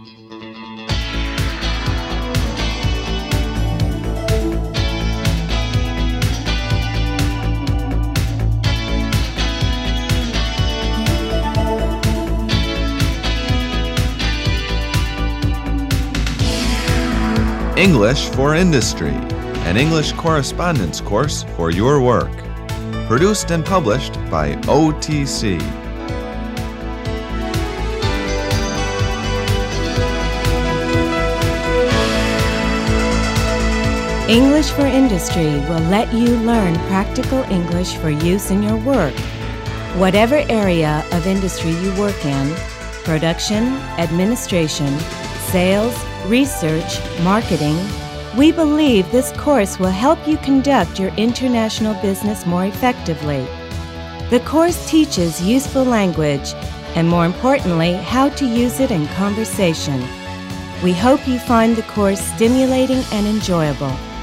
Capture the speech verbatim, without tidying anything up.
English for Industry, an English correspondence course for your work. Produced and published by O T C. English for Industry will let you learn practical English for use in your work. Whatever area of industry you work in, production, administration, sales, research, marketing, we believe this course will help you conduct your international business more effectively. The course teaches useful language and, more importantly, how to use it in conversation. We hope you find the course stimulating and enjoyable.